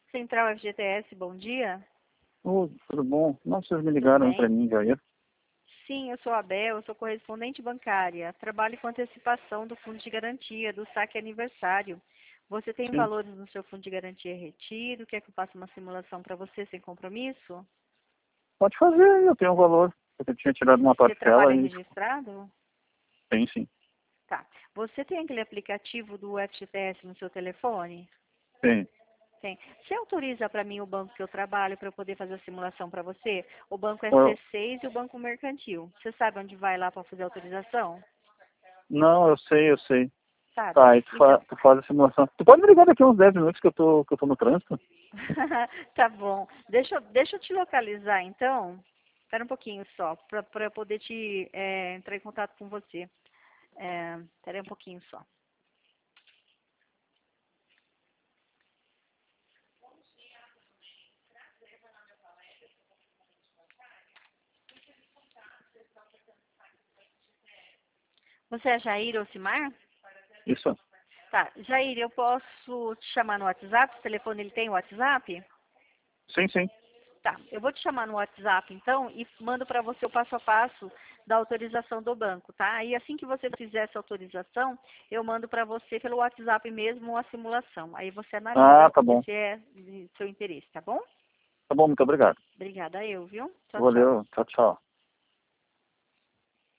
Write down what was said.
Central FGTS, bom dia. Oi, tudo bom? Não, vocês me Tudo ligaram para bem? mim, Jair. Sim, eu sou a Bel, eu sou correspondente bancária. Trabalho com antecipação do fundo de garantia, do saque aniversário. Você tem Sim, valores no seu fundo de garantia retido? Quer que eu faça uma simulação para você sem compromisso? pode fazer, eu tenho um valor. Eu tinha tirado uma Você trabalha parcela e registrado? tem sim, Tá. Você tem aquele aplicativo do FGTS no seu telefone? tem. Tem. Você autoriza para mim o banco que eu trabalho para eu poder fazer a simulação para você? O banco é Eu- C6 e o banco mercantil. Você sabe onde vai lá para fazer a autorização? não, eu sei. Sabe? Tá, aí Então, tu faz a simulação. Tu pode me ligar daqui uns 10 minutos que eu tô no trânsito? tá bom. Deixa eu te localizar, então. Espera um pouquinho só, para eu poder entrar em contato com você. Espera aí um pouquinho só. Você é Jair Ocimar? Isso. Tá. Jair, eu posso te chamar no WhatsApp? O telefone ele tem WhatsApp? Sim, sim. Tá. Eu vou te chamar no WhatsApp, então, e mando para você o passo a passo da autorização do banco, tá? E assim que você fizer essa autorização, eu mando para você pelo WhatsApp mesmo a simulação. Aí você Ah, analisa, tá ver bom. se é de seu interesse, tá bom? Tá bom, muito obrigado. Obrigada eu, viu? Tchau, tchau. Valeu, tchau, tchau.